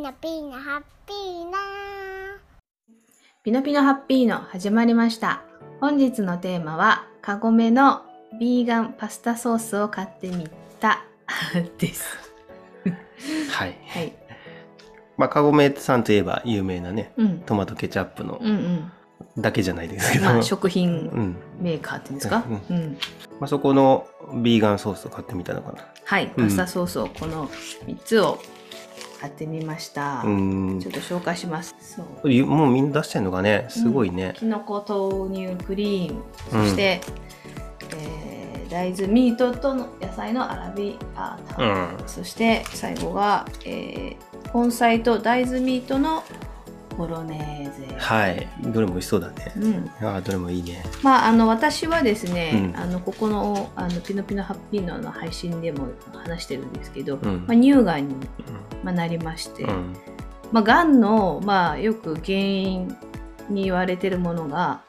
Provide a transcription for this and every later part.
ノピーノハッピーノピノピノハッピーノ始まりました。本日のテーマはカゴメのビーガンパスタソースを買ってみたですはい、 はい。 カゴメさんといえば有名なね、 うん、 トマトケチャップのうんだけじゃないですけど、 食品メーカーっていうんですか、 そこのビーガンソースを買ってみたのかな。 はい、パスタソースをこの3つを買ってみました。ちょっと紹介します。そうもうみんな出してんのかね、すごいね。 きのこ豆乳クリーム、そして、大豆ミートとの野菜のアラビアータ、そして最後が、根菜と大豆ミートのボロネーゼ。 はい、どれも美味しそうだね。どれもいいね。 私はですね、ここのピノピノハッピーノの配信でも話してるんですけど、乳がんに、なりまして、がんの、よく原因に言われてるものが、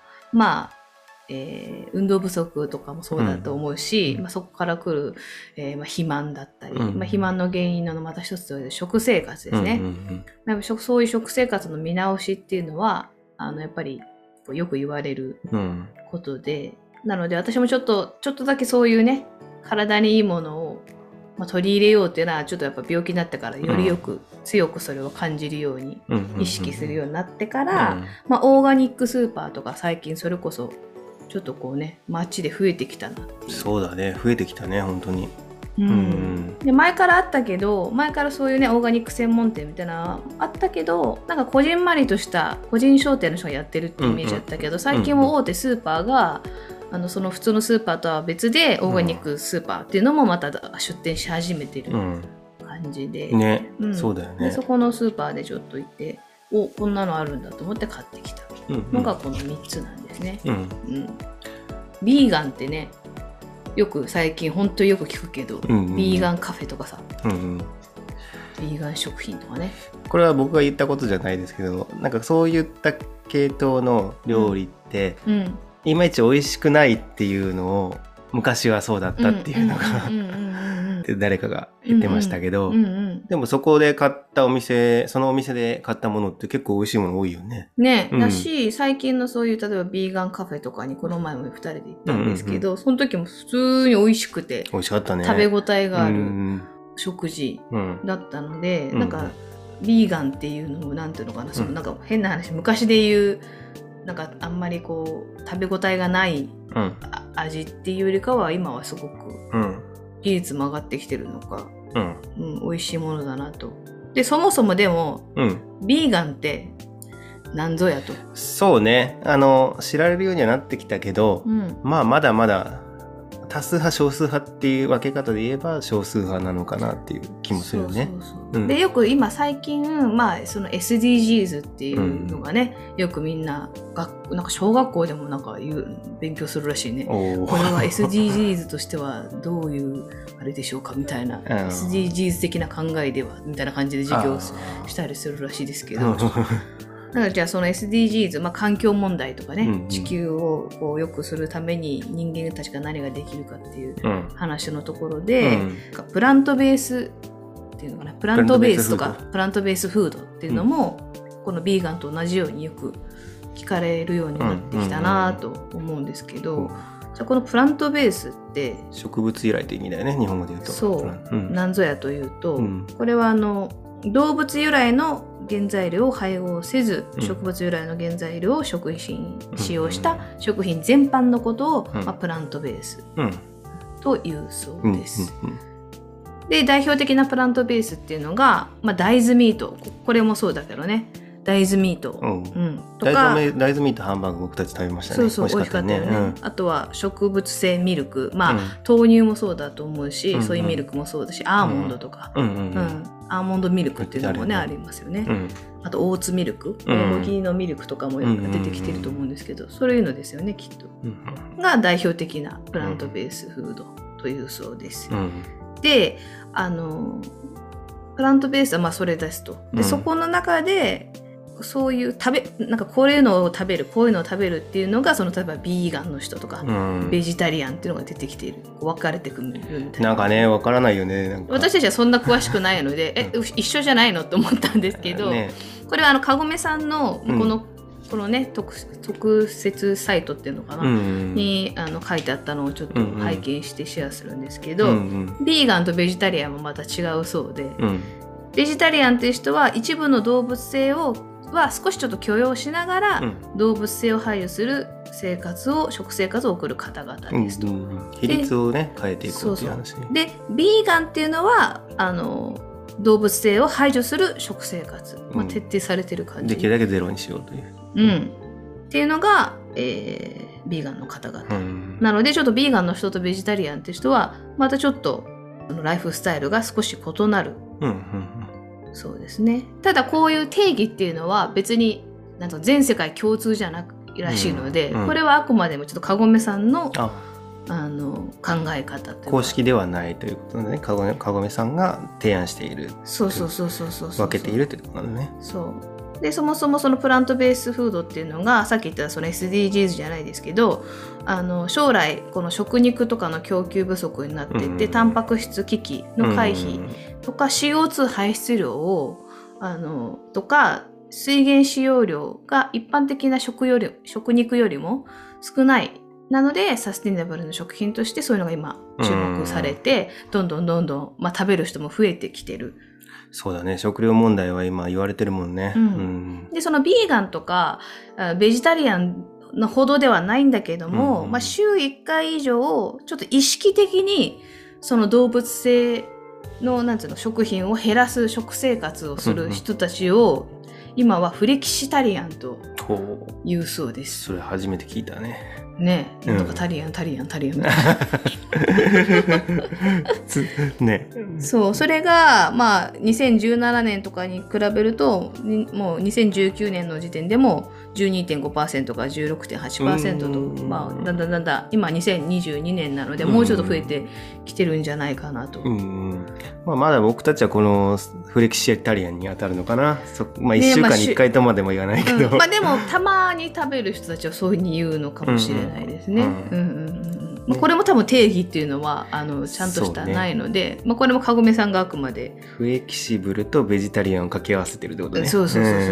運動不足とかもそうだと思うし、そこから来る、肥満だったり、肥満の原因のまた一つという食生活ですね。そういう食生活の見直しっていうのはやっぱりよく言われることで、なので私もちょっとだけそういうね、体にいいものを、取り入れようっていうのはちょっとやっぱ病気になってからより強くそれを感じるように意識するようになってから、オーガニックスーパーとか最近それこそちょっとこうね、街で増えてきたなっていう。 そうだね、増えてきたね、本当に。 で前からあったけど、前からそういうねオーガニック専門店みたいなあったけど、なんかこじんまりとした個人商店の人がやってるってイメージだったけど、最近も大手スーパーがその普通のスーパーとは別でオーガニックスーパーっていうのもまた出店し始めてる感じで、 そうだよね。 でそこのスーパーでちょっと行って、こんなのあるんだと思って買ってきたのがこの3つなんですね。ビーガンってね、よく最近本当によく聞くけど、ビーガンカフェとかさ、ビーガン食品とかね。 これは僕が言ったことじゃないですけど、なんかそういった系統の料理って、いまいち美味しくないっていうのを昔はそうだったっていうのが誰かが言ってましたけど、でもそこで買ったそのお店で買ったものって結構美味しいもの多いよね。 だし、最近のそういう例えばビーガンカフェとかにこの前も2人で行ったんですけど、その時も普通に美味しくて、 美味しかったね。 食べ応えがある食事だったので、なんかビーガンっていうのもなんていうのかな、そのなんか変な話、昔で言うなんかあんまりこう食べ応えがない味っていうよりかは、今はすごく技術も上がってきてるのか、美味しいものだなと。でそもそもでも、ビーガンって何ぞやと。 そうね、知られるようにはなってきたけど、まだまだ多数派少数派っていう分け方で言えば少数派なのかなっていう気もするよね。 でよく今最近、その SDGs っていうのがね、よくみんななんか小学校でもなんか勉強するらしいね。これは SDGs としてはどういうあれでしょうかみたいなSDGs 的な考えではみたいな感じで授業したりするらしいですけど。なのでじゃあその SDGs、環境問題とかね、地球をこう良くするために人間たちが何ができるかっていう話のところで、プラントベースっていうのかな、プラントベースとかプラントベースフードっていうのも、このビーガンと同じようによく聞かれるようになってきたなと思うんですけど、じゃあこのプラントベースって植物由来という意味だよね、日本語で言うと。 そう、なんぞやというと、これは動物由来の原材料を配合せず、植物由来の原材料を食品に使用した食品全般のことを、プラントベースというそうです。で代表的なプラントベースっていうのが、大豆ミート、これもそうだけどね、大豆ミート、とか大豆ミートハンバーグ僕たち食べましたね。 そう美味しかったよね。あとは植物性ミルク、豆乳もそうだと思うし、ソイミルクもそうだし、アーモンドとか、アーモンドミルクっていうのもね、ありますよね。あとオーツミルク、小麦のミルクとかも出てきてると思うんですけど、そういうのですよね、きっと。が代表的なプラントベースフードというそうです。で、プラントベースはそれですと。でそこの中でそういうなんかこういうのを食べるこういうのを食べるっていうのが、その例えばビーガンの人とか、ベジタリアンっていうのが出てきている、分かれてくるみたいな。 なんかね、分からないよね。なんか私たちはそんな詳しくないので一緒じゃないのと思ったんですけど、ね、これはかごめさんのこのね特設サイトっていうのかな、に書いてあったのをちょっと拝見してシェアするんですけど、ビーガンとベジタリアンもまた違うそうで、ベジタリアンっていう人は一部の動物性は少しちょっと許容しながら、動物性を排除する食生活を送る方々ですと、 比率をね変えていこうっていう話で、ビーガンっていうのは動物性を排除する食生活、徹底されてる感じ、 できるだけゼロにしようという、 っていうのが、ビーガンの方々、なのでちょっとビーガンの人とベジタリアンっていう人はまたちょっとライフスタイルが少し異なる、そうですね。ただこういう定義っていうのは別になんと全世界共通じゃなくらしいので、これはあくまでもちょっとかごめさんの考え方というか公式ではないということでね、かごめさんが提案している、 そう分けているということなんだね。 そうで、そもそもそのプラントベースフードっていうのがさっき言ったその SDGs じゃないですけど、将来この食肉とかの供給不足になっていって、タンパク質危機の回避とか、CO2 排出量をとか水源使用量が一般的な食肉よりも少ないなので、サスティナブルな食品としてそういうのが今注目されて、どんどん、食べる人も増えてきてる。 そうだね、食料問題は今言われてるもんね。 で、そのビーガンとかベジタリアンのほどではないんだけども、週1回以上ちょっと意識的にその動物性のなんていうの食品を減らす食生活をする人たちを、今はフレキシタリアンと言うそうです。 それ初めて聞いたね。 ね、なんとかタリアンね、 そうそれが2017年とかに比べるともう2019年の時点でも 12.5% から 16.8% と、だんだん今2022年なのでもうちょっと増えてきてるんじゃないかなと。 まだ僕たちはこのフレキシタリアンに当たるのかな。1週間に1回とまでも言わないけど、 でもたまに食べる人たちはそういうふうに言うのかもしれないですね。これも多分定義っていうのはちゃんとしたないので、これもかごめさんがあくまでフレキシブルとベジタリアンを掛け合わせてるってことね。そう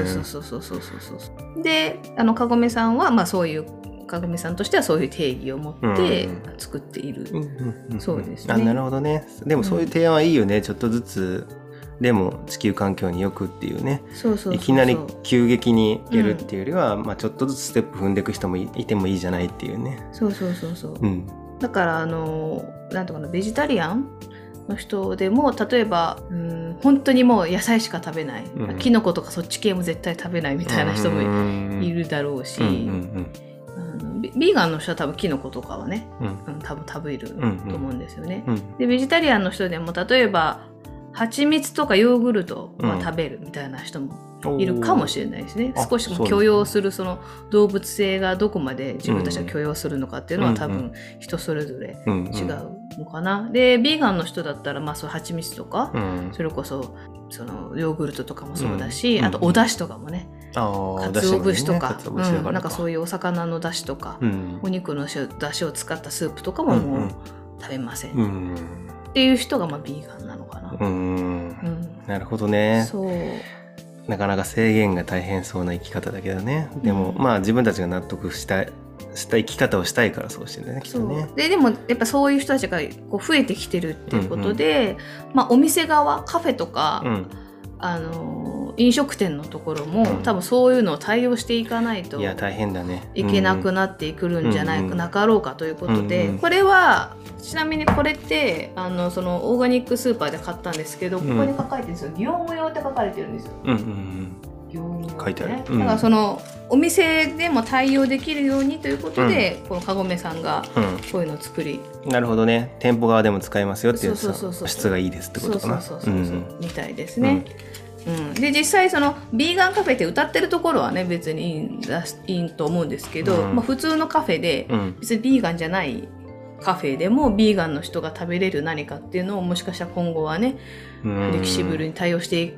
でかごめさんはそういうかごめさんとしてはそういう定義を持って作っているそうですね。 なるほどね。でもそういう提案はいいよね。ちょっとずつでも地球環境によくっていうね。いきなり急激にやるっていうよりは、ちょっとずつステップ踏んでいく人もいてもいいじゃないっていうね。だからなんとかベジタリアンの人でも例えば本当にもう野菜しか食べない、キノコとかそっち系も絶対食べないみたいな人もいるだろうし、ビーガンの人は多分キノコとかはね、多分食べると思うんですよね。でベジタリアンの人でも例えば蜂蜜とかヨーグルトは食べるみたいな人もいるかもしれないですね。少し許容するその動物性がどこまで自分たちが許容するのかっていうのは多分人それぞれ違うのかな。でビーガンの人だったらそう蜂蜜とか、それこそそのヨーグルトとかもそうだし、あとお出汁とかもね、かつお節とか、なんかそういうお魚の出汁とか、お肉の出汁を使ったスープとかももう食べません、っていう人がビーガンなのかな。 なるほどね。なかなか制限が大変そうな生き方だけどね。でも自分たちが納得した生き方をしたいからそうしてるんだね、きっとね。 でもやっぱそういう人たちが増えてきてるっていうことで、お店側カフェとか、飲食店のところも、多分そういうのを対応していかないと大変だね、 いけなくなってくるんじゃなかろうかということで、これはちなみにこれってそのオーガニックスーパーで買ったんですけど、ここに書かれてるんですよ。業務用って書かれてるんですよ。 書いてある。 だからそのお店でも対応できるようにということで、このかごめさんがこういうのを作り、 なるほどね。店舗側でも使えますよっていう質がいいですってことかな。 みたいですね。で実際そのビーガンカフェって歌ってるところはね別にいいと思うんですけど、普通のカフェで別にビーガンじゃないカフェでもビーガンの人が食べれる何かっていうのをもしかしたら今後はね、フレキシブルに対応して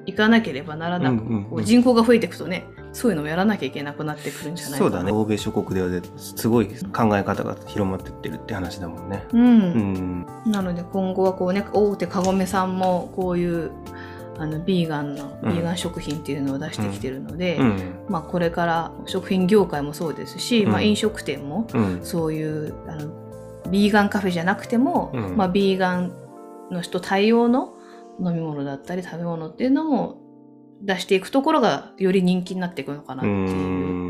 いかなければならなく、こう人口が増えていくとね、そういうのをやらなきゃいけなくなってくるんじゃないかな。 そうだね。欧米諸国ではすごい考え方が広まってってるって話だもんね。 なので今後はこうね、大手カゴメさんもこういうビーガン食品っていうのを出してきてるので、まあこれから食品業界もそうですし、まあ飲食店もそういうビーガンカフェじゃなくても、まあビーガンの人対応の飲み物だったり食べ物っていうのも出していくところがより人気になっていくのかなっていう。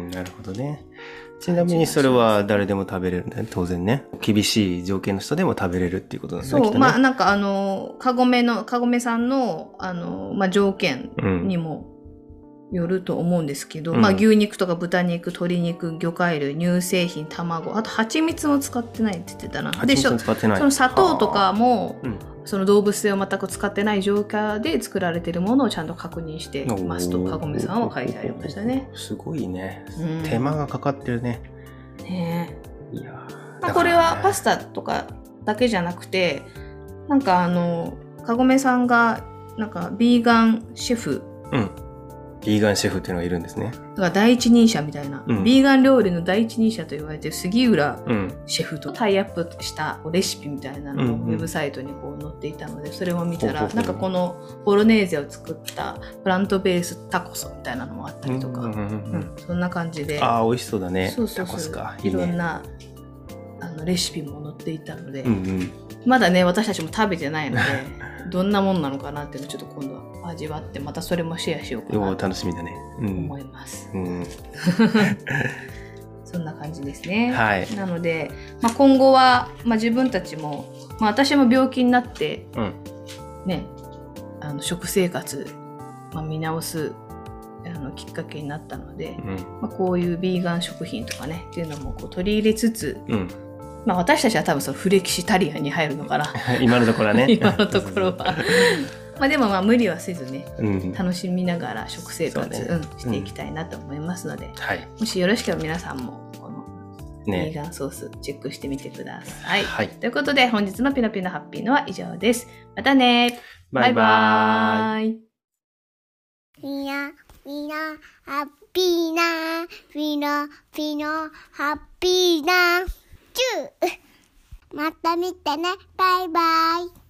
なるほどね。ちなみにそれは誰でも食べれるんだよね、当然ね。厳しい条件の人でも食べれるっていうことなんだね。 そう、まあなんかカゴメさんのまあ条件にもよると思うんですけど、まあ牛肉とか豚肉、鶏肉、魚介類、乳製品、卵、あと蜂蜜も使ってないって言ってたな。 蜂蜜も使ってない。 その砂糖とかも、その動物性を全く使ってない状況で作られているものをちゃんと確認してますとカゴメさんは書いてありましたね。 すごいね。手間がかかってるね。 ねえ。いや、まあ、これはパスタとかだけじゃなくて、なんかカゴメさんがなんかビーガンシェフ、 ビーガンシェフっていうのがいるんですね。 だから第一人者みたいな、ビーガン料理の第一人者と言われてる杉浦シェフとタイアップしたレシピみたいなのがウェブサイトにこう載っていたので、それを見たら、なんかこのボロネーゼを作ったプラントベースタコスみたいなのもあったりとか、そんな感じで、 ああ美味しそうだね。 そうタコスか。 いろんなレシピも載っていたので、まだね私たちも食べてないのでどんなもんなのかなっていうのをちょっと今度は味わって、またそれもシェアしようかなと楽しみだね、 思います。そんな感じですね。なので、まあ、今後は、まあ、自分たちも、まあ、私も病気になって、ね、食生活、まあ、見直すきっかけになったので、まあ、こういうビーガン食品とかねっていうのもこう取り入れつつ、まあ、私たちは多分そのフレキシタリアンに入るのかな今のところはね今のところはまあでもまあ無理はせずね、楽しみながら食生活、していきたいなと思いますので、もしよろしければ皆さんもこのビーガンソースチェックしてみてください。ということで本日のピノピノハッピーのは以上です。またね。バイバーイ。 ピノハッピーなピノハッピーなまた見てね。バイバイ。